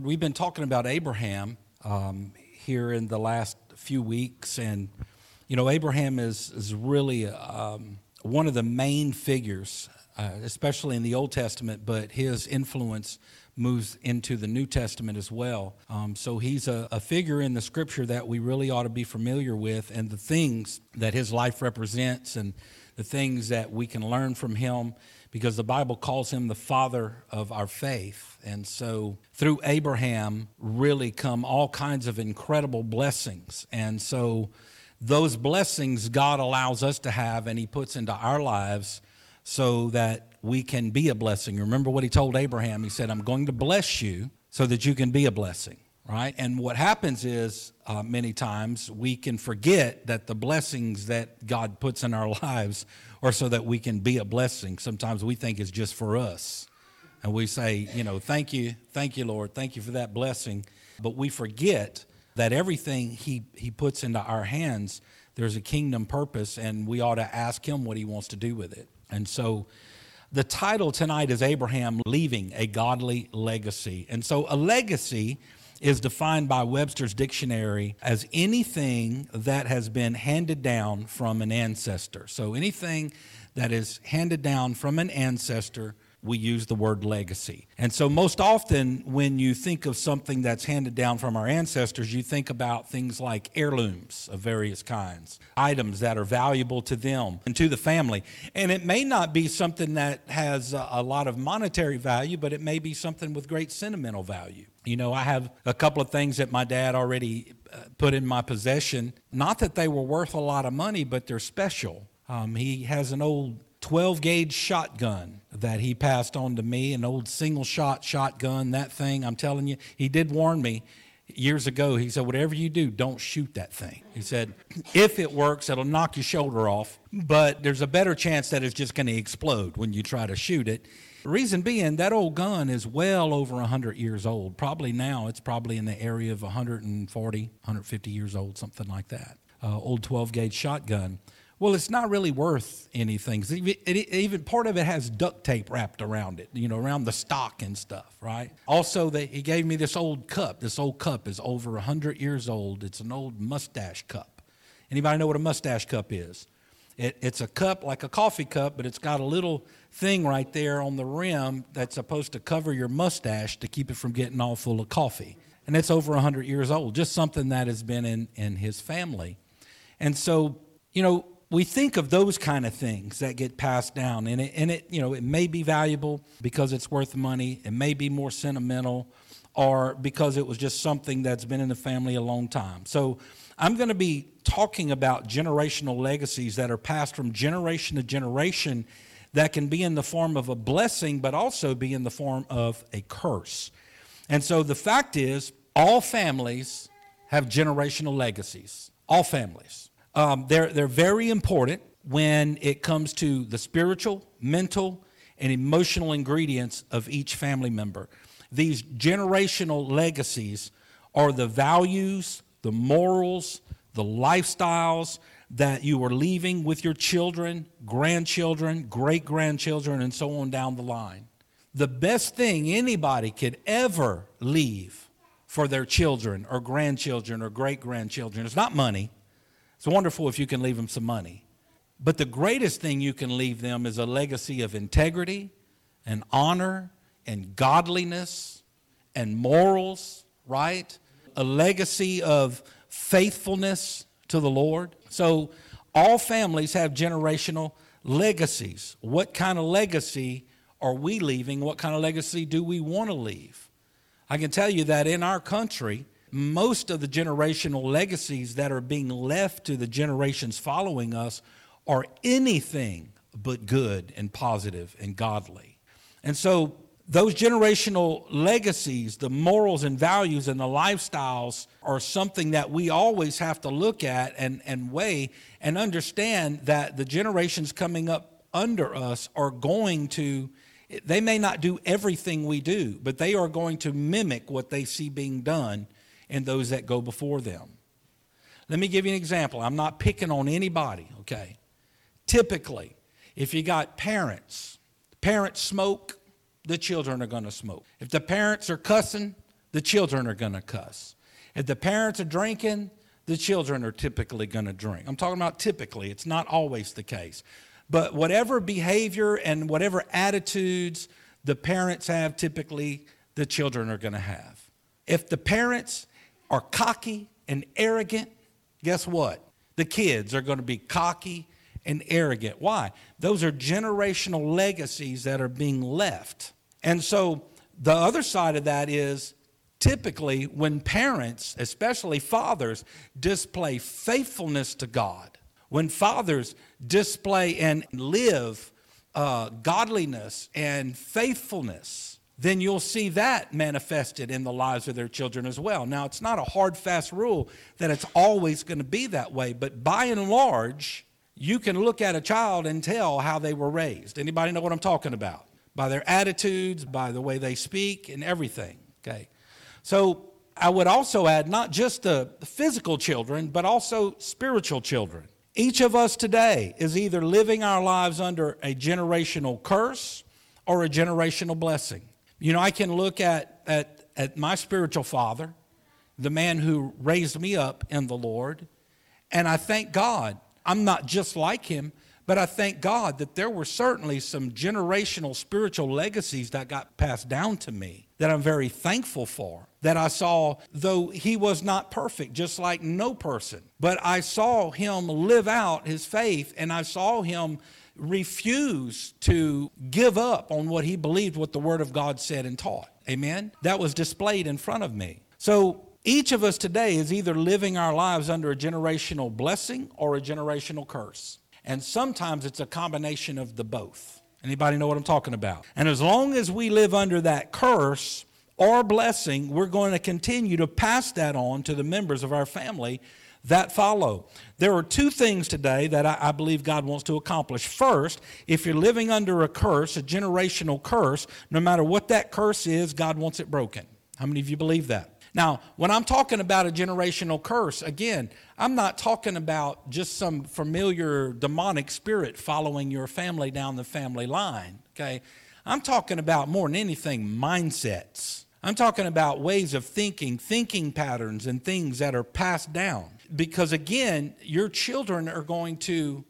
We've been talking about Abraham here in the last few weeks, and Abraham is really one of the main figures, especially in the Old Testament, but his influence moves into the New Testament as well. So he's a figure in the Scripture that we really ought to be familiar with, and the things that his life represents, and the things that we can learn from him, because the Bible calls him the father of our faith. And so through Abraham really come all kinds of incredible blessings. And so those blessings God allows us to have, and he puts into our lives so that we can be a blessing. Remember what he told Abraham. He said, I'm going to bless you so that you can be a blessing, right? And what happens is many times we can forget that the blessings that God puts in our lives are so that we can be a blessing. Sometimes we think it's just for us. And we say, thank you, Lord, thank you for that blessing. But we forget that everything he puts into our hands, there's a kingdom purpose, and we ought to ask him what he wants to do with it. And so the title tonight is Abraham Leaving a Godly Legacy. And so a legacy is defined by Webster's Dictionary as anything that has been handed down from an ancestor. So anything that is handed down from an ancestor, we use the word legacy. And so most often when you think of something that's handed down from our ancestors, you think about things like heirlooms of various kinds, items that are valuable to them and to the family. And it may not be something that has a lot of monetary value, but it may be something with great sentimental value. I have a couple of things that my dad already put in my possession. Not that they were worth a lot of money, but they're special. He has an old 12-gauge shotgun that he passed on to me, an old single-shot shotgun. That thing, I'm telling you, he did warn me years ago. He said, whatever you do, don't shoot that thing. He said, if it works, it'll knock your shoulder off, but there's a better chance that it's just going to explode when you try to shoot it. The reason being, that old gun is well over 100 years old. Probably now, it's probably in the area of 140, 150 years old, something like that. Old 12-gauge shotgun. Well, it's not really worth anything. Even part of it has duct tape wrapped around it, around the stock and stuff, right? Also, he gave me this old cup. This old cup is over 100 years old. It's an old mustache cup. Anybody know what a mustache cup is? It's a cup like a coffee cup, but it's got a little thing right there on the rim that's supposed to cover your mustache to keep it from getting all full of coffee. And it's over 100 years old, just something that has been in his family. And so, we think of those kind of things that get passed down, and it may be valuable because it's worth money. It may be more sentimental, or because it was just something that's been in the family a long time. So I'm going to be talking about generational legacies that are passed from generation to generation that can be in the form of a blessing, but also be in the form of a curse. And so the fact is, all families have generational legacies. All families. They're very important when it comes to the spiritual, mental, and emotional ingredients of each family member. These generational legacies are the values, the morals, the lifestyles that you are leaving with your children, grandchildren, great-grandchildren, and so on down the line. The best thing anybody could ever leave for their children or grandchildren or great-grandchildren is not money. It's wonderful if you can leave them some money. But the greatest thing you can leave them is a legacy of integrity and honor and godliness and morals, right? A legacy of faithfulness to the Lord. So all families have generational legacies. What kind of legacy are we leaving? What kind of legacy do we want to leave? I can tell you that in our country, most of the generational legacies that are being left to the generations following us are anything but good and positive and godly. And so those generational legacies, the morals and values and the lifestyles are something that we always have to look at and weigh and understand that the generations coming up under us are going to, they may not do everything we do, but they are going to mimic what they see being done in those that go before them. Let me give you an example. I'm not picking on anybody, okay? Typically, if you got parents smoke, the children are going to smoke. If the parents are cussing, the children are going to cuss. If the parents are drinking, the children are typically going to drink. I'm talking about typically. It's not always the case. But whatever behavior and whatever attitudes the parents have, typically the children are going to have. If the parents are cocky and arrogant, guess what? The kids are going to be cocky and arrogant. Why? Those are generational legacies that are being left. And so the other side of that is typically when parents, especially fathers, display faithfulness to God, when fathers display and live godliness and faithfulness, then you'll see that manifested in the lives of their children as well. Now, it's not a hard, fast rule that it's always going to be that way, but by and large, you can look at a child and tell how they were raised. Anybody know what I'm talking about? By their attitudes, by the way they speak, and everything, okay? So I would also add not just the physical children, but also spiritual children. Each of us today is either living our lives under a generational curse or a generational blessing. You know, I can look at my spiritual father, the man who raised me up in the Lord, and I thank God. I'm not just like him, but I thank God that there were certainly some generational spiritual legacies that got passed down to me that I'm very thankful for, that I saw, though he was not perfect, just like no person. But I saw him live out his faith, and I saw him refuse to give up on what he believed, what the Word of God said and taught. Amen? That was displayed in front of me. So each of us today is either living our lives under a generational blessing or a generational curse. And sometimes it's a combination of the both. Anybody know what I'm talking about? And as long as we live under that curse or blessing, we're going to continue to pass that on to the members of our family that follow. There are two things today that I believe God wants to accomplish. First, if you're living under a curse, a generational curse, no matter what that curse is, God wants it broken. How many of you believe that? Now, when I'm talking about a generational curse, again, I'm not talking about just some familiar demonic spirit following your family down the family line, okay? I'm talking about more than anything, mindsets. I'm talking about ways of thinking patterns and things that are passed down. Because again, your children are going to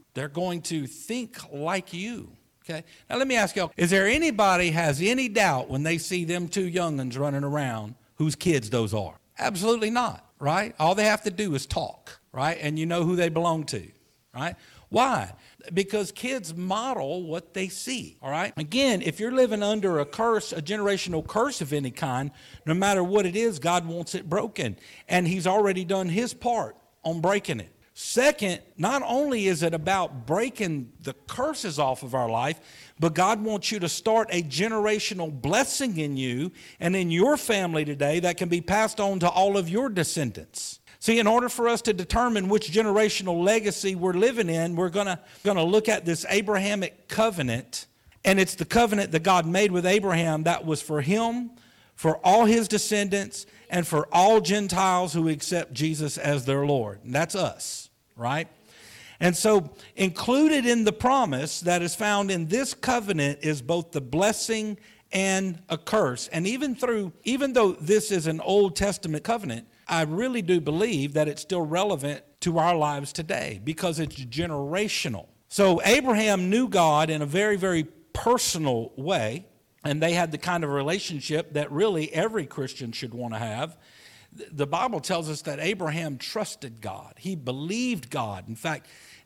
think like you, okay? Now let me ask y'all, is there anybody has any doubt when they see them two young'uns running around whose kids those are? Absolutely not, right? All they have to do is talk, right? And you know who they belong to, right? Why? Because kids model what they see, all right? Again, if you're living under a curse, a generational curse of any kind, no matter what it is, God wants it broken. And he's already done his part on breaking it. Second, not only is it about breaking the curses off of our life, but God wants you to start a generational blessing in you and in your family today that can be passed on to all of your descendants. See, in order for us to determine which generational legacy we're living in, we're gonna look at this Abrahamic covenant, and it's the covenant that God made with Abraham that was for him, for all his descendants, and for all Gentiles who accept Jesus as their Lord. And that's us, right? And so included in the promise that is found in this covenant is both the blessing and a curse. And even though this is an Old Testament covenant, I really do believe that it's still relevant to our lives today because it's generational. So Abraham knew God in a very, very personal way, and they had the kind of relationship that really every Christian should want to have. The Bible tells us that Abraham trusted God. He believed God. In fact,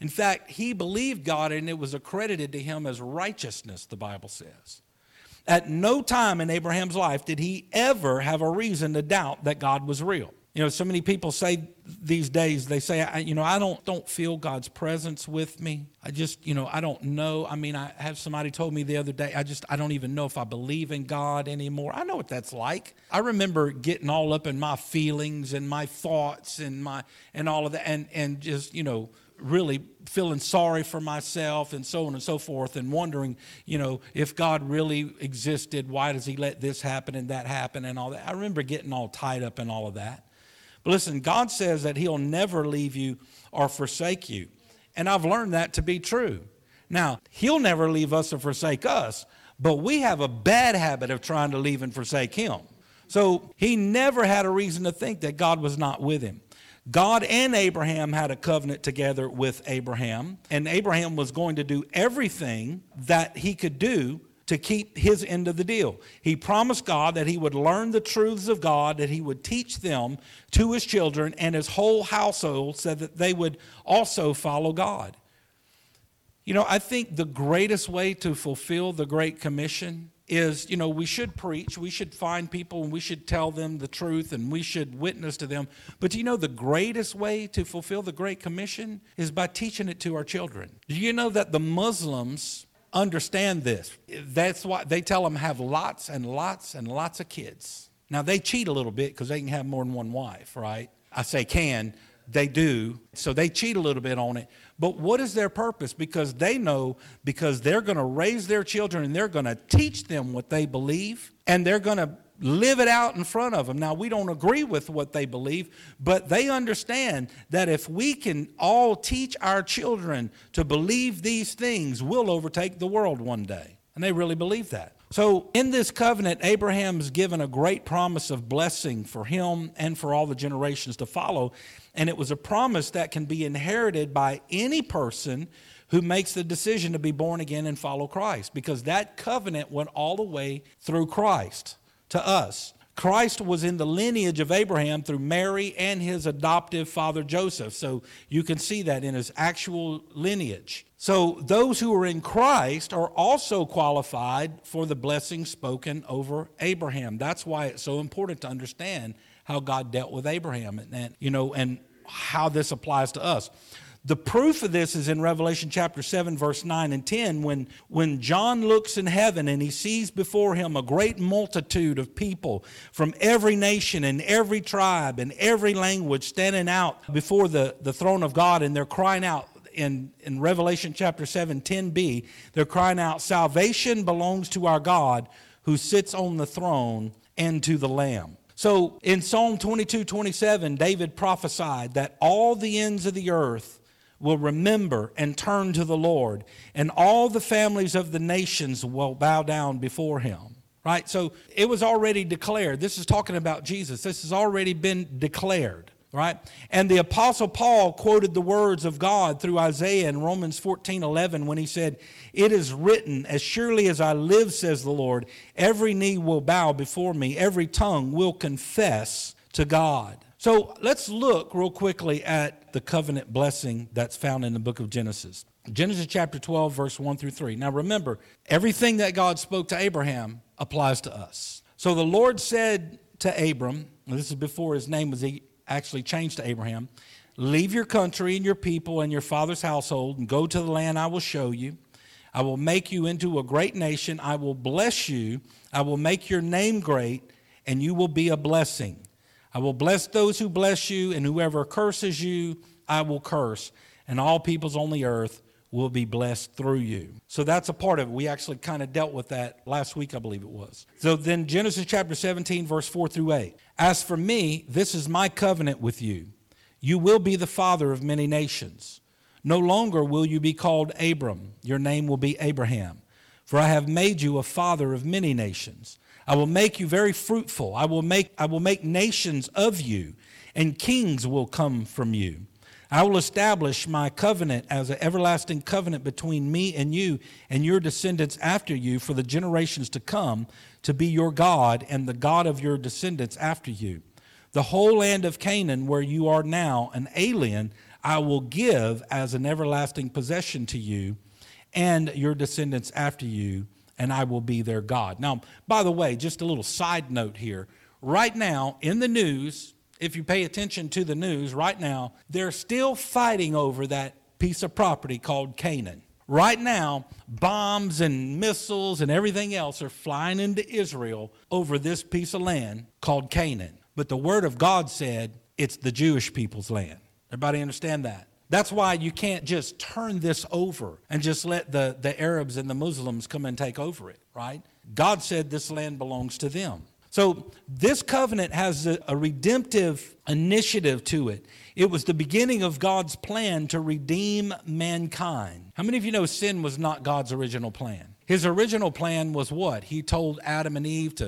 he believed God, and it was accredited to him as righteousness, the Bible says. At no time in Abraham's life did he ever have a reason to doubt that God was real. You know, so many people say these days, they say, I don't feel God's presence with me. I don't know. I mean, I have somebody told me the other day, I don't even know if I believe in God anymore. I know what that's like. I remember getting all up in my feelings and my thoughts and all of that and just, really feeling sorry for myself and so on and so forth and wondering, if God really existed, why does he let this happen and that happen and all that. I remember getting all tied up in all of that. But listen, God says that he'll never leave you or forsake you. And I've learned that to be true. Now, he'll never leave us or forsake us, but we have a bad habit of trying to leave and forsake him. So he never had a reason to think that God was not with him. God and Abraham had a covenant together with Abraham, and Abraham was going to do everything that he could do to keep his end of the deal. He promised God that he would learn the truths of God, that he would teach them to his children and his whole household so that they would also follow God. You know, I think the greatest way to fulfill the Great Commission is, you know, we should preach, we should find people and we should tell them the truth and we should witness to them. But you know, the greatest way to fulfill the Great Commission is by teaching it to our children. Do you know that the Muslims understand this? That's why they tell them have lots and lots and lots of kids. Now, they cheat a little bit because they can have more than one wife, right? I say can. They do. So they cheat a little bit on it. But what is their purpose? Because they know, because they're going to raise their children and they're going to teach them what they believe and they're going to live it out in front of them. Now, we don't agree with what they believe, but they understand that if we can all teach our children to believe these things, we'll overtake the world one day. And they really believe that. So in this covenant, Abraham's given a great promise of blessing for him and for all the generations to follow. And it was a promise that can be inherited by any person who makes the decision to be born again and follow Christ, because that covenant went all the way through Christ to us. Christ was in the lineage of Abraham through Mary and his adoptive father Joseph. So you can see that in his actual lineage. So those who are in Christ are also qualified for the blessing spoken over Abraham. That's why it's so important to understand how God dealt with Abraham and how this applies to us. The proof of this is in Revelation chapter 7, verse 9 and 10, when John looks in heaven and he sees before him a great multitude of people from every nation and every tribe and every language standing out before the throne of God, and they're crying out in Revelation chapter 7, 10b, they're crying out, "Salvation belongs to our God who sits on the throne and to the Lamb." So in Psalm 22:27, David prophesied that all the ends of the earth will remember and turn to the Lord, and all the families of the nations will bow down before him. Right? So it was already declared. This is talking about Jesus. This has already been declared. Right? And the Apostle Paul quoted the words of God through Isaiah in Romans 14:11 when he said, "It is written, as surely as I live, says the Lord, every knee will bow before me, every tongue will confess to God." So let's look real quickly at the covenant blessing that's found in the book of Genesis. Genesis chapter 12, verse 1 through 3. Now remember, everything that God spoke to Abraham applies to us. So the Lord said to Abram, and this is before his name was actually changed to Abraham, "Leave your country and your people and your father's household and go to the land I will show you. I will make you into a great nation. I will bless you. I will make your name great, and you will be a blessing. I will bless those who bless you, and whoever curses you, I will curse. And all peoples on the earth will be blessed through you." So that's a part of it. We actually kind of dealt with that last week, I believe it was. So then Genesis chapter 17, verse 4 through 8. "As for me, this is my covenant with you. You will be the father of many nations. No longer will you be called Abram. Your name will be Abraham. For I have made you a father of many nations. I will make you very fruitful. I will make nations of you, and kings will come from you. I will establish my covenant as an everlasting covenant between me and you and your descendants after you for the generations to come, to be your God and the God of your descendants after you. The whole land of Canaan, where you are now an alien, I will give as an everlasting possession to you and your descendants after you, and I will be their God." Now, by the way, just a little side note here. Right now, in the news, if you pay attention to the news right now, they're still fighting over that piece of property called Canaan. Right now, bombs and missiles and everything else are flying into Israel over this piece of land called Canaan. But the Word of God said it's the Jewish people's land. Everybody understand that? That's why you can't just turn this over and just let the Arabs and the Muslims come and take over it, right? God said this land belongs to them. So this covenant has a redemptive initiative to it. It was the beginning of God's plan to redeem mankind. How many of you know sin was not God's original plan? His original plan was what? He told Adam and Eve to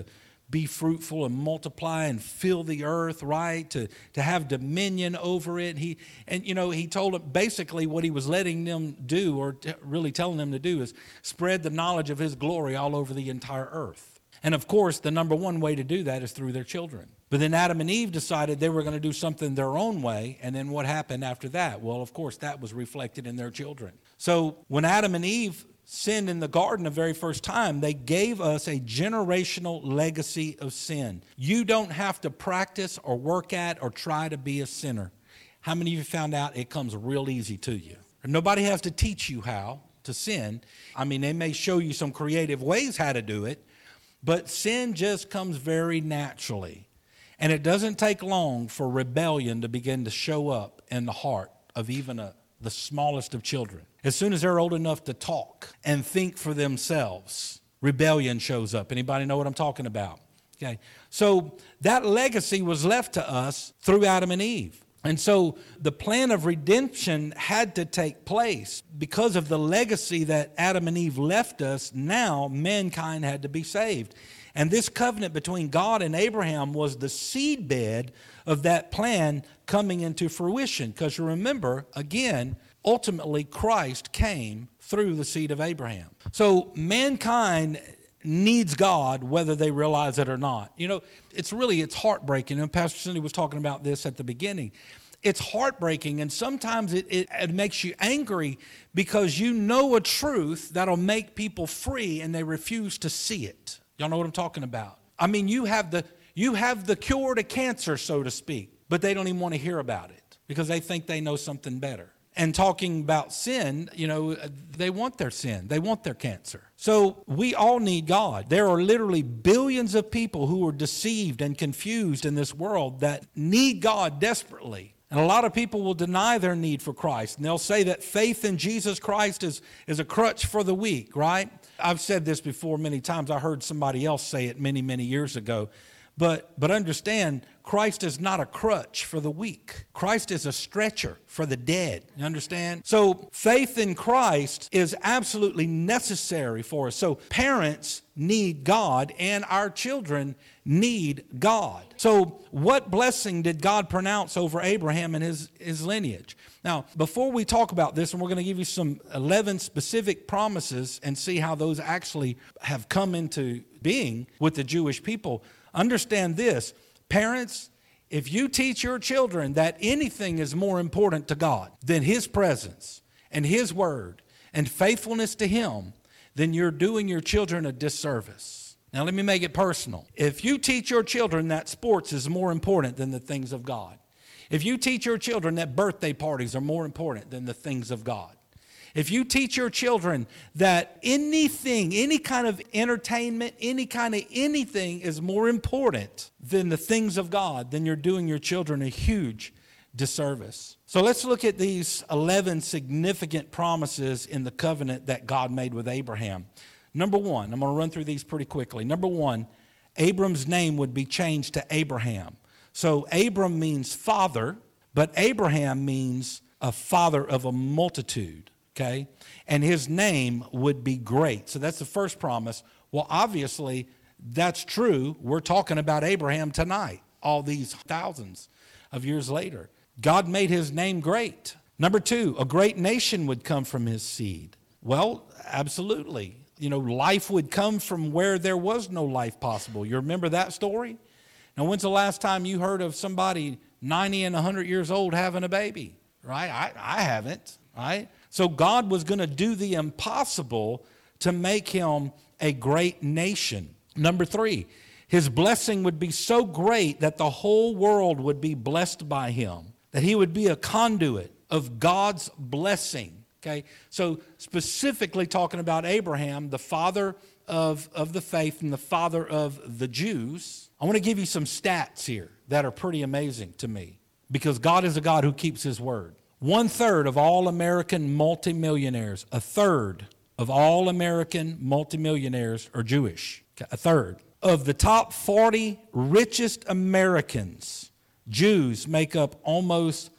be fruitful and multiply and fill the earth, right? To have dominion over it. He told them basically what he was letting them do, or really telling them to do, is spread the knowledge of his glory all over the entire earth. And of course, the number one way to do that is through their children. But then Adam and Eve decided they were going to do something their own way. And then what happened after that? Well, of course, that was reflected in their children. So when Adam and Eve sinned in the garden the very first time, they gave us a generational legacy of sin. You don't have to practice or work at or try to be a sinner. How many of you found out it comes real easy to you? Nobody has to teach you how to sin. I mean, they may show you some creative ways how to do it, but sin just comes very naturally. And it doesn't take long for rebellion to begin to show up in the heart of even the smallest of children. As soon as they're old enough to talk and think for themselves, rebellion shows up. Anybody know what I'm talking about? Okay. So that legacy was left to us through Adam and Eve. And so the plan of redemption had to take place because of the legacy that Adam and Eve left us. Now mankind had to be saved. And this covenant between God and Abraham was the seedbed of that plan coming into fruition. Because you remember, again, ultimately Christ came through the seed of Abraham. So mankind needs God whether they realize it or not. You know, it's heartbreaking. And Pastor Cindy was talking about this at the beginning. It's heartbreaking, and sometimes it makes you angry because you know a truth that'll make people free and they refuse to see it. Y'all know what I'm talking about? I mean, you have the cure to cancer, so to speak, but they don't even want to hear about it because they think they know something better. And talking about sin, they want their sin. They want their cancer. So we all need God. There are literally billions of people who are deceived and confused in this world that need God desperately. And a lot of people will deny their need for Christ. And they'll say that faith in Jesus Christ is a crutch for the weak, right? I've said this before many times. I heard somebody else say it many, many years ago. But understand, Christ is not a crutch for the weak. Christ is a stretcher for the dead. You understand? So faith in Christ is absolutely necessary for us. So parents need God and our children need God. So what blessing did God pronounce over Abraham and his lineage? Now, before we talk about this, and we're going to give you some 11 specific promises and see how those actually have come into being with the Jewish people, understand this. Parents, if you teach your children that anything is more important to God than His presence and His word and faithfulness to Him, then you're doing your children a disservice. Now, let me make it personal. If you teach your children that sports is more important than the things of God, if you teach your children that birthday parties are more important than the things of God, if you teach your children that anything, any kind of entertainment, any kind of anything is more important than the things of God, then you're doing your children a huge disservice. So let's look at these 11 significant promises in the covenant that God made with Abraham. Number one, I'm going to run through these pretty quickly. Number one, Abram's name would be changed to Abraham. So Abram means father, but Abraham means a father of a multitude. Okay, and his name would be great. So that's the first promise. Well, obviously, that's true. We're talking about Abraham tonight, all these thousands of years later. God made his name great. Number two, a great nation would come from his seed. Well, absolutely. Life would come from where there was no life possible. You remember that story? Now, when's the last time you heard of somebody 90 and 100 years old having a baby? Right? I haven't, right? So God was going to do the impossible to make him a great nation. Number three, his blessing would be so great that the whole world would be blessed by him, that he would be a conduit of God's blessing. Okay, so specifically talking about Abraham, the father of the faith and the father of the Jews, I want to give you some stats here that are pretty amazing to me because God is a God who keeps his word. 1/3 of all American multimillionaires, 1/3 of all American multimillionaires are Jewish. 1/3 of the top 40 richest Americans, Jews make up almost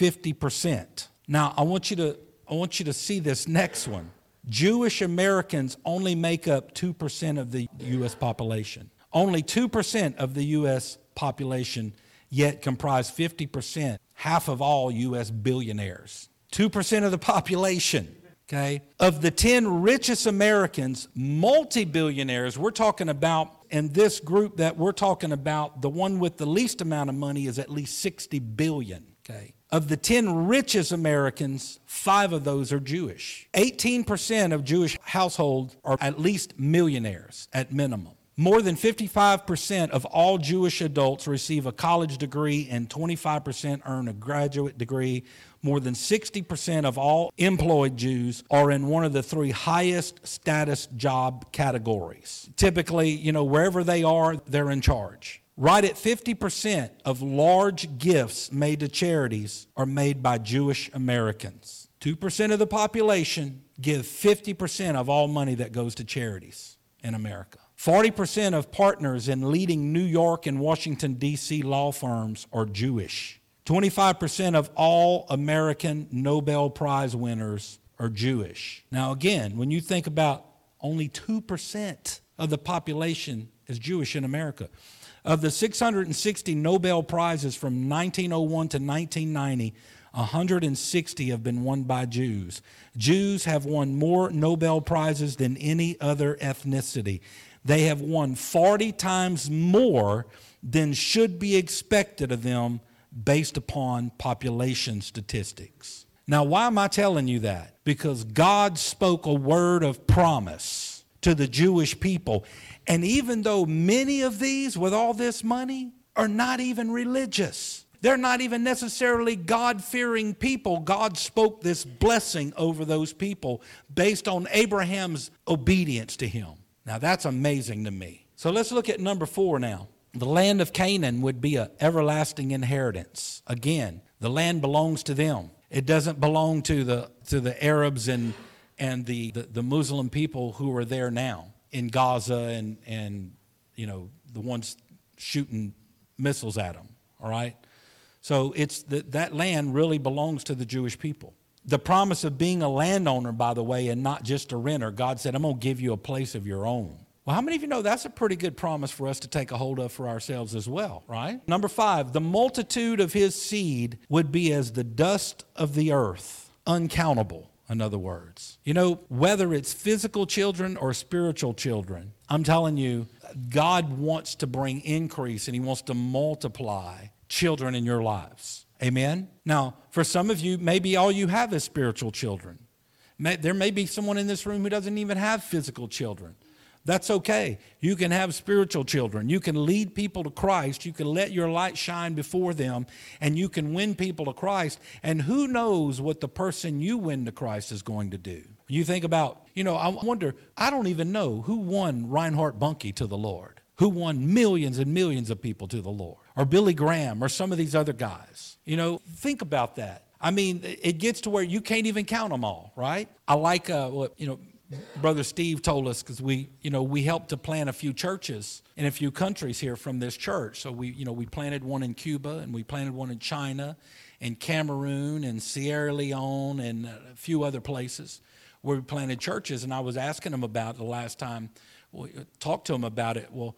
50%. Now, I want you to see this next one. Jewish Americans only make up 2% of the U.S. population. Only 2% of the U.S. population yet comprise 50%, half of all U.S. billionaires. 2% of the population, okay? Of the 10 richest Americans, multi-billionaires, we're talking about, in this group that we're talking about, the one with the least amount of money is at least 60 billion, okay? Of the 10 richest Americans, 5 of those are Jewish. 18% of Jewish households are at least millionaires at minimum. More than 55% of all Jewish adults receive a college degree and 25% earn a graduate degree. More than 60% of all employed Jews are in one of the 3 highest status job categories. Typically, wherever they are, they're in charge. Right at 50% of large gifts made to charities are made by Jewish Americans. 2% of the population give 50% of all money that goes to charities in America. 40% of partners in leading New York and Washington, D.C. law firms are Jewish. 25% of all American Nobel Prize winners are Jewish. Now again, when you think about only 2% of the population is Jewish in America. Of the 660 Nobel Prizes from 1901 to 1990, 160 have been won by Jews. Jews have won more Nobel Prizes than any other ethnicity. They have won 40 times more than should be expected of them based upon population statistics. Now, why am I telling you that? Because God spoke a word of promise to the Jewish people. And even though many of these, with all this money, are not even religious, they're not even necessarily God-fearing people, God spoke this blessing over those people based on Abraham's obedience to him. Now, that's amazing to me. So let's look at number 4 now. The land of Canaan would be an everlasting inheritance. Again, the land belongs to them. It doesn't belong to the Arabs and the Muslim people who are there now in Gaza and the ones shooting missiles at them, all right? So that land really belongs to the Jewish people. The promise of being a landowner, by the way, and not just a renter, God said, I'm going to give you a place of your own. Well, how many of you know that's a pretty good promise for us to take a hold of for ourselves as well, right? Number 5, the multitude of his seed would be as the dust of the earth, uncountable, in other words. Whether it's physical children or spiritual children, I'm telling you, God wants to bring increase and he wants to multiply children in your lives. Amen? Now, for some of you, maybe all you have is spiritual children. There may be someone in this room who doesn't even have physical children. That's okay. You can have spiritual children. You can lead people to Christ. You can let your light shine before them, and you can win people to Christ. And who knows what the person you win to Christ is going to do. You think about, I wonder, I don't even know who won Reinhard Bonnke to the Lord, who won millions and millions of people to the Lord, or Billy Graham, or some of these other guys. Think about that. I mean, it gets to where you can't even count them all, right? I like what Brother Steve told us, because we helped to plant a few churches in a few countries here from this church. So we planted one in Cuba, and we planted one in China, and Cameroon, and Sierra Leone, and a few other places where we planted churches. And I was asking him about the last time, talked to him about it. Well,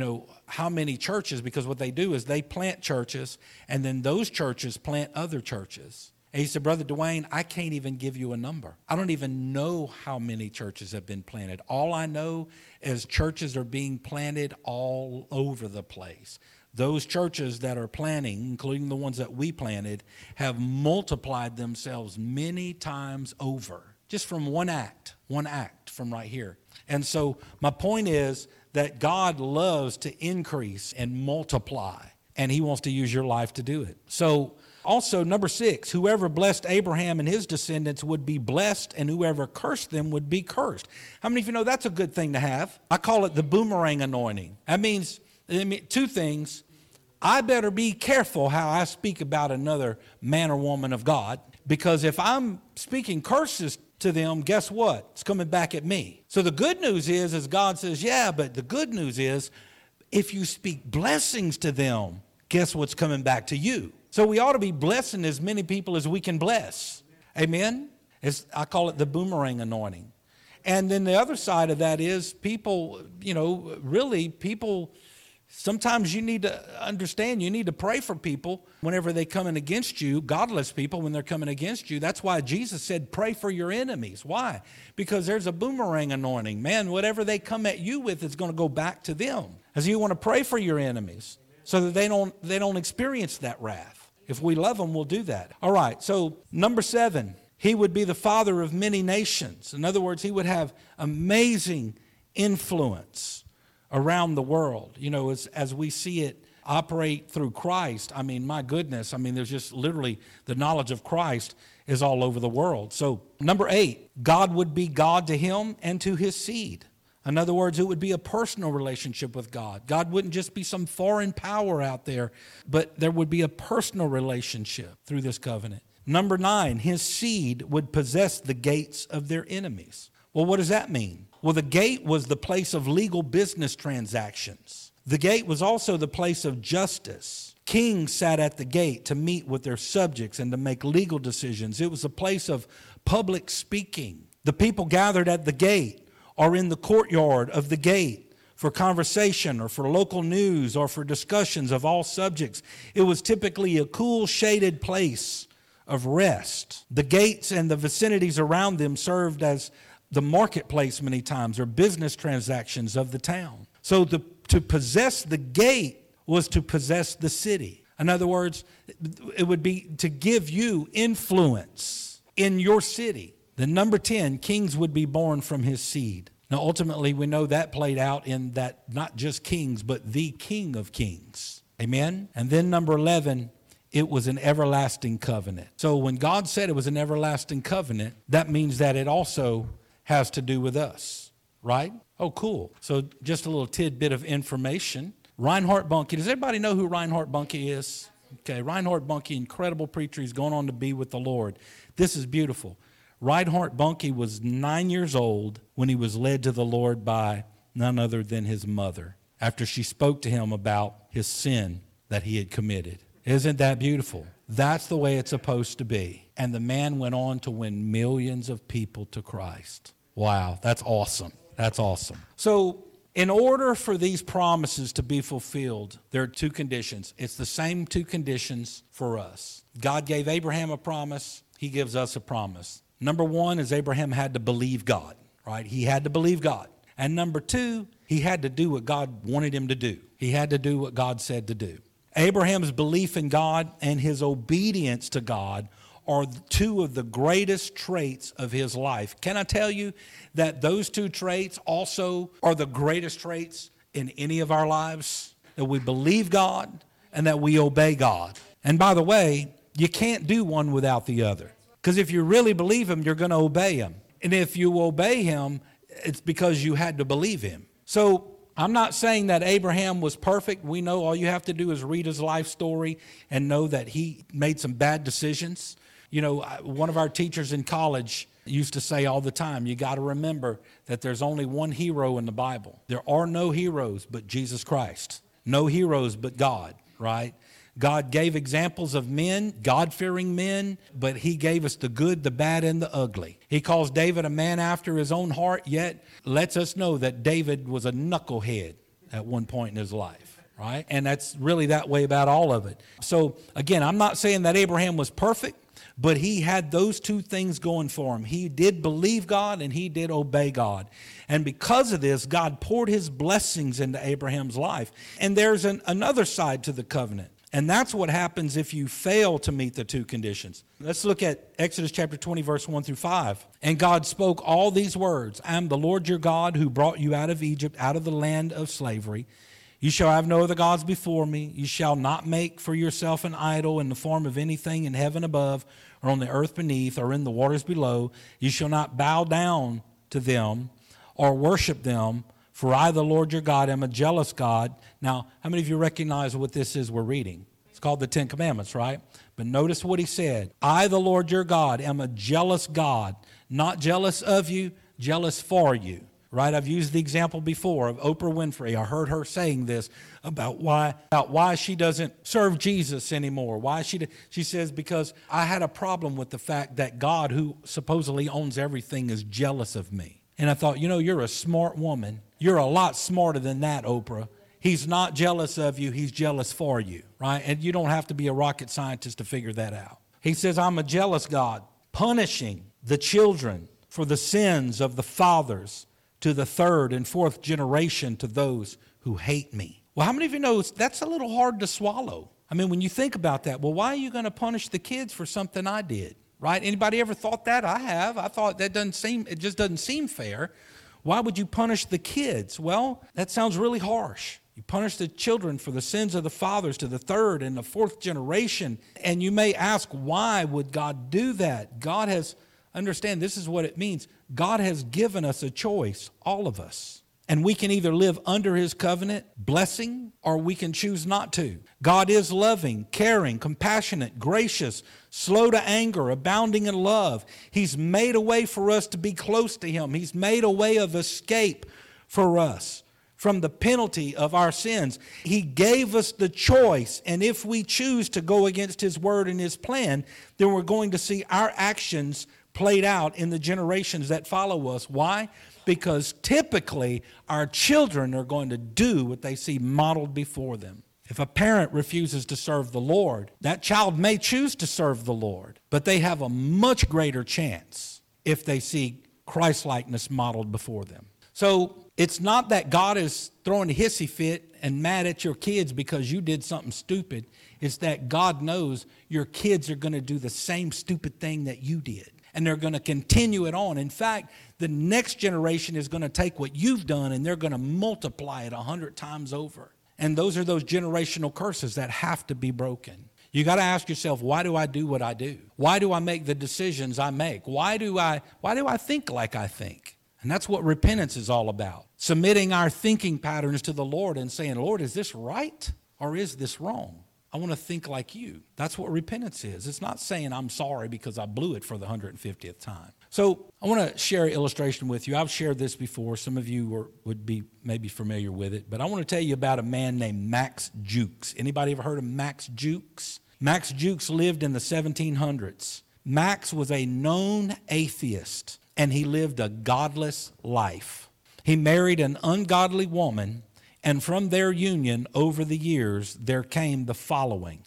how many churches? Because what they do is they plant churches, and then those churches plant other churches. And he said, Brother Dwayne, I can't even give you a number. I don't even know how many churches have been planted. All I know is churches are being planted all over the place. Those churches that are planting, including the ones that we planted, have multiplied themselves many times over, just from one act from right here. And so my point is that God loves to increase and multiply, and he wants to use your life to do it. So also, number 6, whoever blessed Abraham and his descendants would be blessed, and whoever cursed them would be cursed. How many of you know that's a good thing to have? I call it the boomerang anointing. That means 2 things. I better be careful how I speak about another man or woman of God, because if I'm speaking curses to them, guess what? It's coming back at me. So the good news is God says, yeah, but the good news is if you speak blessings to them, guess what's coming back to you? So we ought to be blessing as many people as we can bless. Amen? I call it the boomerang anointing. And then the other side of that is people, really people, sometimes you need to understand, you need to pray for people whenever they come in against you, godless people when they're coming against you. That's why Jesus said, pray for your enemies. Why? Because there's a boomerang anointing. Man, whatever they come at you with is going to go back to them. As you want to pray for your enemies so that they don't experience that wrath. If we love them, we'll do that. All right, so number 7, he would be the father of many nations. In other words, he would have amazing influence around the world. As we see it operate through Christ, my goodness, there's just literally the knowledge of Christ is all over the world. So number 8, God would be God to him and to his seed. In other words, it would be a personal relationship with God. God wouldn't just be some foreign power out there, but there would be a personal relationship through this covenant. Number 9, his seed would possess the gates of their enemies. Well, what does that mean? Well, the gate was the place of legal business transactions. The gate was also the place of justice. Kings sat at the gate to meet with their subjects and to make legal decisions. It was a place of public speaking. The people gathered at the gate or in the courtyard of the gate for conversation or for local news or for discussions of all subjects. It was typically a cool, shaded place of rest. The gates and the vicinities around them served as the marketplace many times, or business transactions of the town. So to possess the gate was to possess the city. In other words, it would be to give you influence in your city. Then number 10, kings would be born from his seed. Now, ultimately, we know that played out in that not just kings, but the King of Kings. Amen? And then number 11, it was an everlasting covenant. So when God said it was an everlasting covenant, that means that it also has to do with us, right? Oh, cool. So just a little tidbit of information. Reinhard Bonnke. Does everybody know who Reinhard Bonnke is? Okay, Reinhard Bonnke, incredible preacher. He's going on to be with the Lord. This is beautiful. Reinhard Bonnke was 9 years old when he was led to the Lord by none other than his mother, after she spoke to him about his sin that he had committed. Isn't that beautiful? That's the way it's supposed to be. And the man went on to win millions of people to Christ. Wow, that's awesome. That's awesome. So in order for these promises to be fulfilled, there are 2 conditions. It's the same 2 conditions for us. God gave Abraham a promise. He gives us a promise. Number 1 is Abraham had to believe God, right? He had to believe God. And number 2, he had to do what God wanted him to do. He had to do what God said to do. Abraham's belief in God and his obedience to God are 2 of the greatest traits of his life. Can I tell you that those 2 traits also are the greatest traits in any of our lives? That we believe God and that we obey God. And by the way, you can't do one without the other. Because if you really believe him, you're going to obey him. And if you obey him, it's because you had to believe him. So I'm not saying that Abraham was perfect. We know all you have to do is read his life story and know that he made some bad decisions. One of our teachers in college used to say all the time, you got to remember that there's only one hero in the Bible. There are no heroes but Jesus Christ. No heroes but God, right? God gave examples of men, God-fearing men, but he gave us the good, the bad, and the ugly. He calls David a man after his own heart, yet lets us know that David was a knucklehead at one point in his life, right? And that's really that way about all of it. So, again, I'm not saying that Abraham was perfect, but he had those 2 things going for him. He did believe God and he did obey God. And because of this, God poured his blessings into Abraham's life. And there's another side to the covenant. And that's what happens if you fail to meet the 2 conditions. Let's look at Exodus chapter 20, verse 1 through 5. And God spoke all these words, I am the Lord your God who brought you out of Egypt, out of the land of slavery. You shall have no other gods before me. You shall not make for yourself an idol in the form of anything in heaven above, or on the earth beneath, or in the waters below. You shall not bow down to them or worship them. For I, the Lord your God, am a jealous God. Now, how many of you recognize what this is we're reading? It's called the 10 Commandments, right? But notice what he said. I, the Lord your God, am a jealous God. Not jealous of you, jealous for you. Right? I've used the example before of Oprah Winfrey. I heard her saying this about why she doesn't serve Jesus anymore. She says, because I had a problem with the fact that God, who supposedly owns everything, is jealous of me. And I thought, you're a smart woman. You're a lot smarter than that, Oprah. He's not jealous of you. He's jealous for you, right? And you don't have to be a rocket scientist to figure that out. He says, I'm a jealous God, punishing the children for the sins of the fathers to the third and fourth generation to those who hate me. Well, how many of you know that's a little hard to swallow? I mean, when you think about that, well, why are you going to punish the kids for something I did, right? Anybody ever thought that? I have. I thought it just doesn't seem fair. Why would you punish the kids? Well, that sounds really harsh. You punish the children for the sins of the fathers to the third and the fourth generation. And you may ask, why would God do that? Understand, this is what it means. God has given us a choice, all of us. And we can either live under his covenant blessing or we can choose not to. God is loving, caring, compassionate, gracious, slow to anger, abounding in love. He's made a way for us to be close to him. He's made a way of escape for us from the penalty of our sins. He gave us the choice, and if we choose to go against his word and his plan, then we're going to see our actions played out in the generations that follow us. Why? Because typically our children are going to do what they see modeled before them. If a parent refuses to serve the Lord, that child may choose to serve the Lord, but they have a much greater chance if they see Christ-likeness modeled before them. So it's not that God is throwing a hissy fit and mad at your kids because you did something stupid. It's that God knows your kids are going to do the same stupid thing that you did. And they're going to continue it on. In fact, the next generation is going to take what you've done and they're going to multiply it 100 times over. And those are those generational curses that have to be broken. You got to ask yourself, why do I do what I do? Why do I make the decisions I make? Why do I think like I think? And that's what repentance is all about. Submitting our thinking patterns to the Lord and saying, Lord, is this right or is this wrong? I want to think like you. That's what repentance is. It's not saying I'm sorry because I blew it for the 150th time. So I want to share an illustration with you. I've shared this before. Some of you would be maybe familiar with it. But I want to tell you about a man named Max Jukes. Anybody ever heard of Max Jukes? Max Jukes lived in the 1700s. Max was a known atheist, and he lived a godless life. He married an ungodly woman, and from their union over the years, there came the following.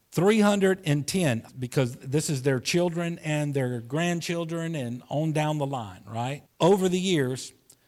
310, because this is their children and their grandchildren and on down the line, right? Over the years,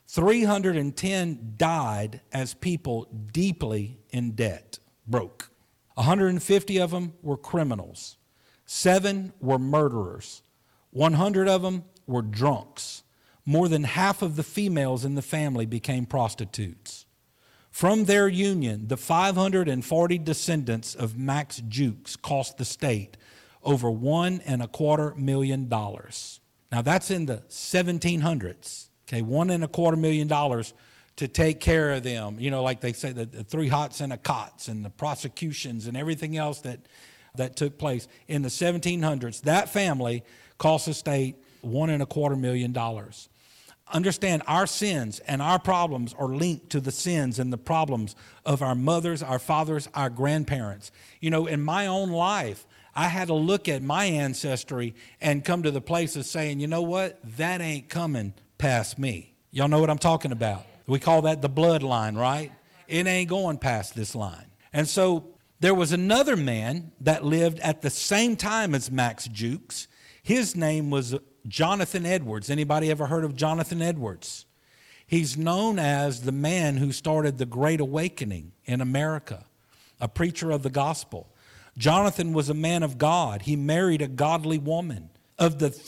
310 died as people deeply in debt, broke. 150 of them were criminals. 7 were murderers. 100 of them were drunks. More than half of the females in the family became prostitutes. From their union, the 540 descendants of Max Jukes cost the state over $1.25 million. Now that's in the 1700s. Okay, $1.25 million to take care of them. You know, like they say, the 3 hots and a cots and the prosecutions and everything else that took place in the 1700s. That family cost the state $1.25 million. Understand, our sins and our problems are linked to the sins and the problems of our mothers, our fathers, our grandparents. You know, in my own life, I had to look at my ancestry and come to the place of saying, you know what, that ain't coming past me. Y'all know what I'm talking about. We call that the bloodline, right? It ain't going past this line. And so there was another man that lived at the same time as Max Jukes. His name was Jonathan Edwards. Anybody ever heard of Jonathan Edwards? He's known as the man who started the Great Awakening in America, a preacher of the gospel. Jonathan was a man of God. He married a godly woman. Of the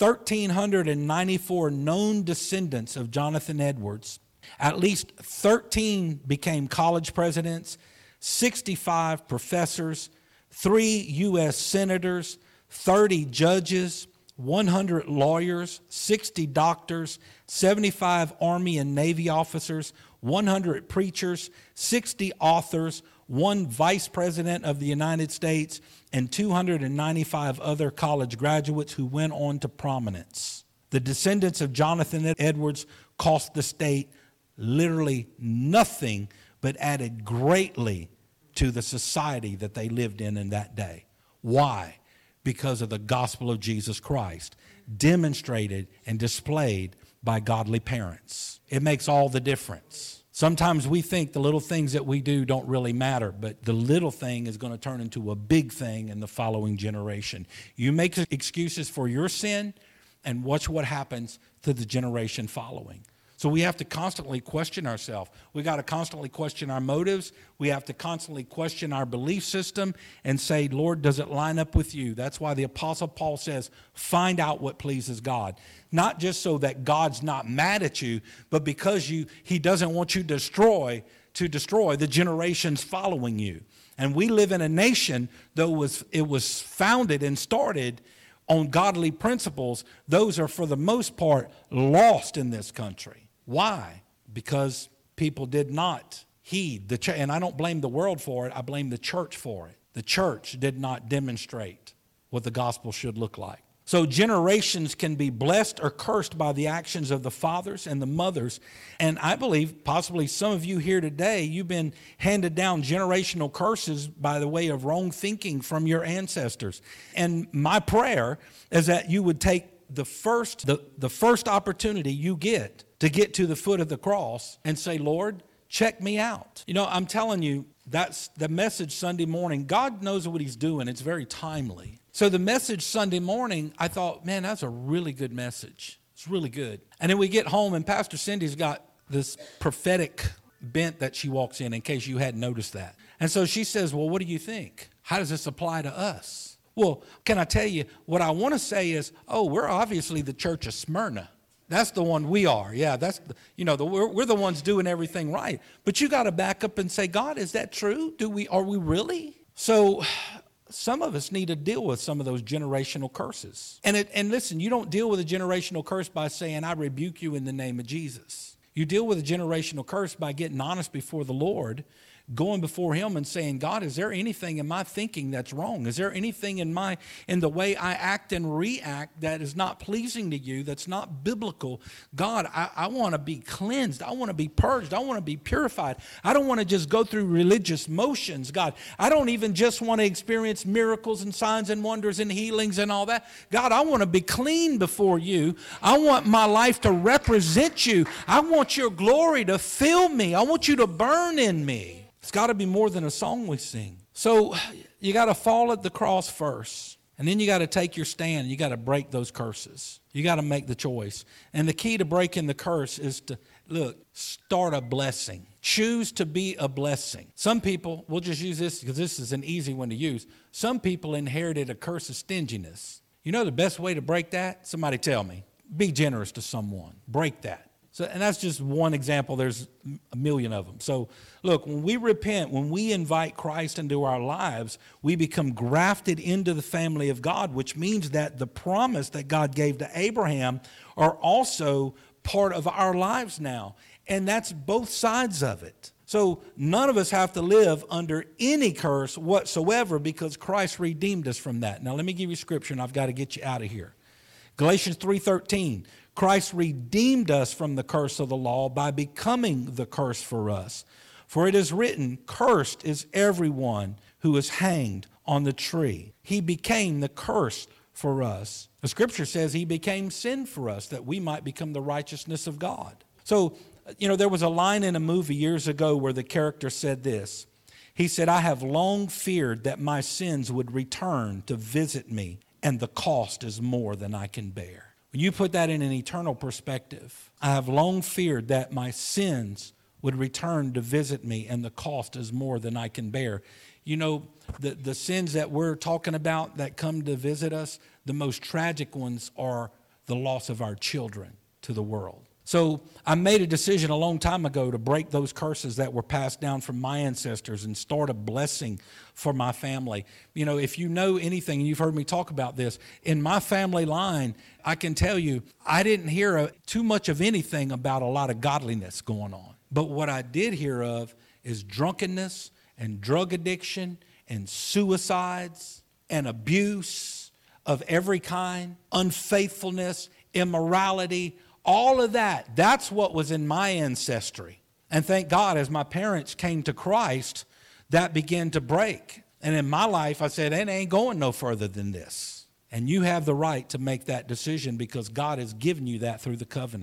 1,394 known descendants of Jonathan Edwards, at least 13 became college presidents, 65 professors, 3 U.S. senators, 30 judges, 100 lawyers, 60 doctors, 75 Army and Navy officers, 100 preachers, 60 authors, 1 vice president of the United States, and 295 other college graduates who went on to prominence. The descendants of Jonathan Edwards cost the state literally nothing, but added greatly to the society that they lived in that day. Why? Because of the gospel of Jesus Christ, demonstrated and displayed by godly parents. It makes all the difference. Sometimes we think the little things that we do don't really matter, but the little thing is going to turn into a big thing in the following generation. You make excuses for your sin, and watch what happens to the generation following. So we have to constantly question ourselves. We got to constantly question our motives. We have to constantly question our belief system and say, Lord, does it line up with you? That's why the Apostle Paul says, find out what pleases God. Not just so that God's not mad at you, but because he doesn't want you to destroy the generations following you. And we live in a nation, though it was founded and started on godly principles. Those are, for the most part, lost in this country. Why? Because people did not heed the church. And I don't blame the world for it. I blame the church for it. The church did not demonstrate what the gospel should look like. So generations can be blessed or cursed by the actions of the fathers and the mothers. And I believe possibly some of you here today, you've been handed down generational curses by the way of wrong thinking from your ancestors. And my prayer is that you would take the first opportunity you get to get to the foot of the cross and say, Lord, check me out. You know, I'm telling you, that's the message Sunday morning. God knows what he's doing. It's very timely. So the message Sunday morning, I thought, man, that's a really good message. It's really good. And then we get home and Pastor Cindy's got this prophetic bent that she walks in case you hadn't noticed that. And so she says, well, what do you think? How does this apply to us? Well, can I tell you, what I want to say is, we're obviously the church of Smyrna. That's the one we are. Yeah, we're the ones doing everything right. But you got to back up and say, God, is that true? Are we really? So some of us need to deal with some of those generational curses. And listen, you don't deal with a generational curse by saying, I rebuke you in the name of Jesus. You deal with a generational curse by getting honest before the Lord, going before him and saying, God, is there anything in my thinking that's wrong? Is there anything in the way I act and react that is not pleasing to you, that's not biblical? God, I want to be cleansed. I want to be purged. I want to be purified. I don't want to just go through religious motions, God. I don't even just want to experience miracles and signs and wonders and healings and all that. God, I want to be clean before you. I want my life to represent you. I want your glory to fill me. I want you to burn in me. It's got to be more than a song we sing. So you got to fall at the cross first. And then you got to take your stand. You got to break those curses. You got to make the choice. And the key to breaking the curse is to, start a blessing. Choose to be a blessing. Some people, we'll just use this because this is an easy one to use. Some people inherited a curse of stinginess. You know the best way to break that? Somebody tell me. Be generous to someone. Break that. So, and that's just one example. There's a million of them. So look, when we repent, when we invite Christ into our lives, we become grafted into the family of God, which means that the promise that God gave to Abraham are also part of our lives now. And that's both sides of it. So none of us have to live under any curse whatsoever because Christ redeemed us from that. Now let me give you scripture and I've got to get you out of here. Galatians 3:13. Christ redeemed us from the curse of the law by becoming the curse for us. For it is written, cursed is everyone who is hanged on the tree. He became the curse for us. The scripture says he became sin for us that we might become the righteousness of God. So, there was a line in a movie years ago where the character said this. He said, I have long feared that my sins would return to visit me, and the cost is more than I can bear. When you put that in an eternal perspective, I have long feared that my sins would return to visit me and the cost is more than I can bear. The sins that we're talking about that come to visit us, the most tragic ones are the loss of our children to the world. So I made a decision a long time ago to break those curses that were passed down from my ancestors and start a blessing for my family. If you know anything, and you've heard me talk about this, in my family line, I can tell you, I didn't hear too much of anything about a lot of godliness going on. But what I did hear of is drunkenness and drug addiction and suicides and abuse of every kind, unfaithfulness, immorality, all of that. That's what was in my ancestry. And thank God, as my parents came to Christ, that began to break. And in my life, I said, it ain't going no further than this. And you have the right to make that decision because God has given you that through the covenant.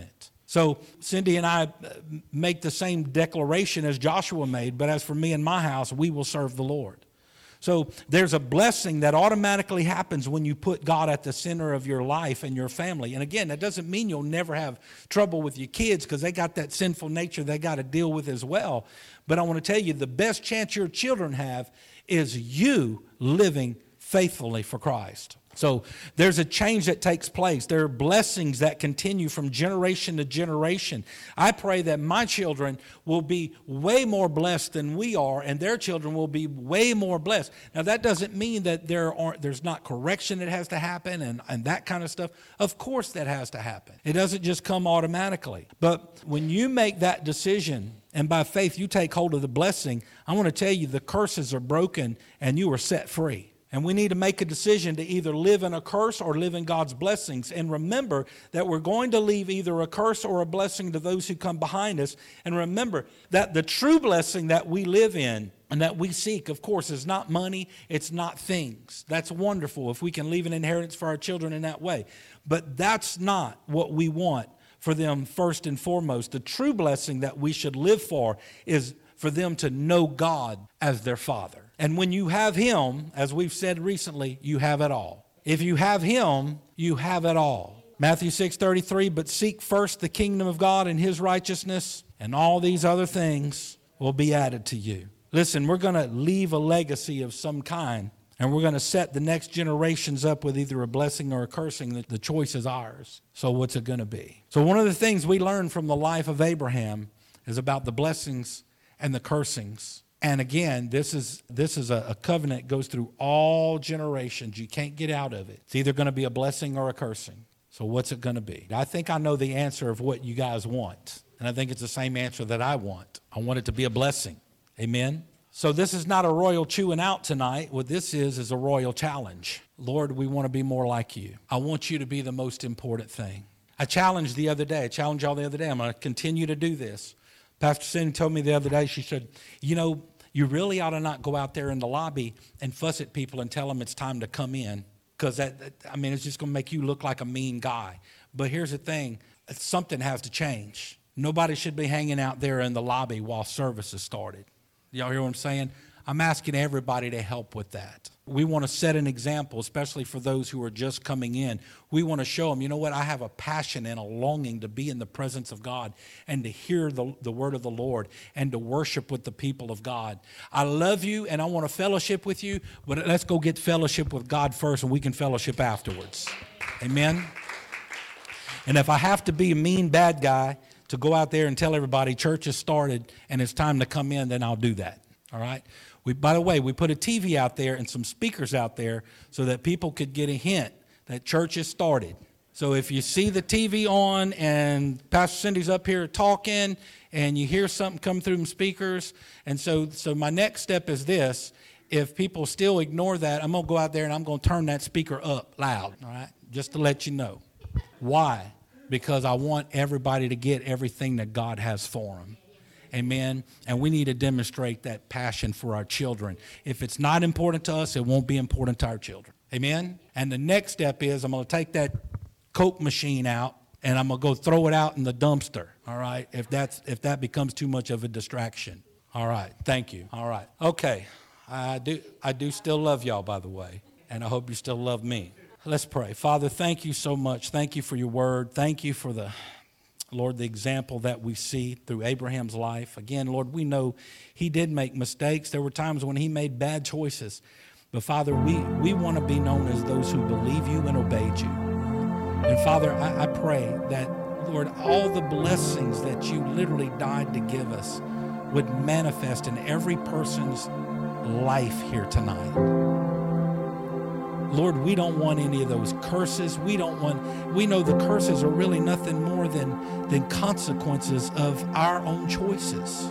So Cindy and I make the same declaration as Joshua made, but as for me and my house, we will serve the Lord. So there's a blessing that automatically happens when you put God at the center of your life and your family. And again, that doesn't mean you'll never have trouble with your kids, because they got that sinful nature they got to deal with as well. But I want to tell you, the best chance your children have is you living faithfully for Christ. So there's a change that takes place. There are blessings that continue from generation to generation. I pray that my children will be way more blessed than we are, and their children will be way more blessed. Now, that doesn't mean that there's not correction that has to happen and that kind of stuff. Of course that has to happen. It doesn't just come automatically. But when you make that decision, and by faith you take hold of the blessing, I want to tell you the curses are broken and you are set free. And we need to make a decision to either live in a curse or live in God's blessings. And remember that we're going to leave either a curse or a blessing to those who come behind us. And remember that the true blessing that we live in and that we seek, of course, is not money, it's not things. That's wonderful if we can leave an inheritance for our children in that way. But that's not what we want for them first and foremost. The true blessing that we should live for is for them to know God as their Father. And when you have Him, as we've said recently, you have it all. If you have Him, you have it all. Matthew 6:33, but seek first the kingdom of God and His righteousness, and all these other things will be added to you. Listen, we're going to leave a legacy of some kind, and we're going to set the next generations up with either a blessing or a cursing. The choice is ours. So what's it going to be? So one of the things we learned from the life of Abraham is about the blessings and the cursings. And again, this is a covenant that goes through all generations. You can't get out of it. It's either going to be a blessing or a cursing. So what's it going to be? I think I know the answer of what you guys want. And I think it's the same answer that I want. I want it to be a blessing. Amen? So this is not a royal chewing out tonight. What this is a royal challenge. Lord, we want to be more like you. I want you to be the most important thing. I challenged y'all the other day. I'm going to continue to do this. Pastor Cindy told me the other day, she said, you really ought to not go out there in the lobby and fuss at people and tell them it's time to come in, because it's just going to make you look like a mean guy. But here's the thing, something has to change. Nobody should be hanging out there in the lobby while service has started. Y'all hear what I'm saying? I'm asking everybody to help with that. We want to set an example, especially for those who are just coming in. We want to show them, you know what, I have a passion and a longing to be in the presence of God and to hear the word of the Lord and to worship with the people of God. I love you and I want to fellowship with you, but let's go get fellowship with God first and we can fellowship afterwards. Amen? And if I have to be a mean bad guy to go out there and tell everybody church has started and it's time to come in, then I'll do that. All right? By the way, we put a TV out there and some speakers out there so that people could get a hint that church has started. So if you see the TV on and Pastor Cindy's up here talking and you hear something come through them speakers, and so my next step is this. If people still ignore that, I'm going to go out there and I'm going to turn that speaker up loud, all right, just to let you know. Why? Because I want everybody to get everything that God has for them. Amen. And we need to demonstrate that passion for our children. If it's not important to us, it won't be important to our children. Amen. And the next step is I'm going to take that Coke machine out and I'm going to go throw it out in the dumpster. All right. If that becomes too much of a distraction. All right. Thank you. All right. Okay. I do still love y'all, by the way. And I hope you still love me. Let's pray. Father, thank you so much. Thank you for your word. Thank you for the example that we see through Abraham's life. Again, Lord, we know he did make mistakes. There were times when he made bad choices. But Father, we want to be known as those who believe you and obeyed you. And Father, I pray that, Lord, all the blessings that you literally died to give us would manifest in every person's life here tonight. Lord, we don't want any of those curses. We know the curses are really nothing more than consequences of our own choices.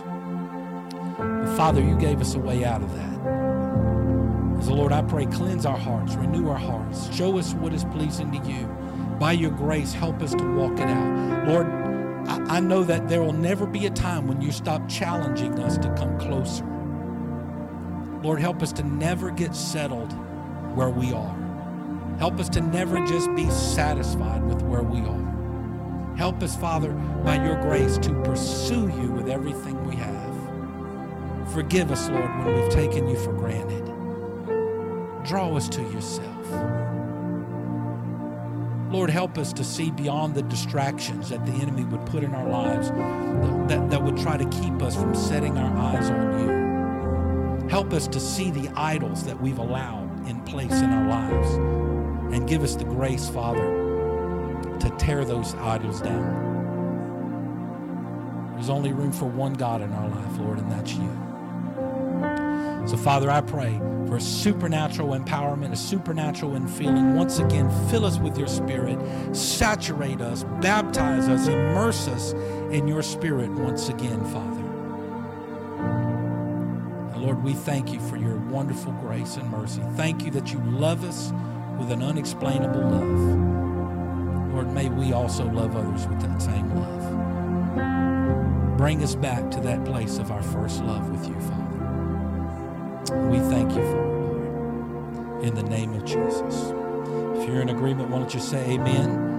But Father, you gave us a way out of that. So Lord, I pray, cleanse our hearts, renew our hearts, show us what is pleasing to you. By your grace, help us to walk it out. Lord, I know that there will never be a time when you stop challenging us to come closer. Lord, help us to never get settled where we are. Help us to never just be satisfied with where we are. Help us, Father, by your grace to pursue you with everything we have. Forgive us, Lord, when we've taken you for granted. Draw us to yourself. Lord, help us to see beyond the distractions that the enemy would put in our lives that would try to keep us from setting our eyes on you. Help us to see the idols that we've allowed in place in our lives, and give us the grace, Father, to tear those idols down. There's only room for one God in our life, Lord, and that's you. So, Father, I pray for a supernatural empowerment, a supernatural infilling. Once again, fill us with your Spirit, saturate us, baptize us, immerse us in your Spirit once again, Father. And Lord, we thank you for your wonderful grace and mercy. Thank you that you love us with an unexplainable love. Lord, may we also love others with that same love. Bring us back to that place of our first love with you, Father. We thank you for it, Lord, in the name of Jesus. If you're in agreement, why don't you say amen?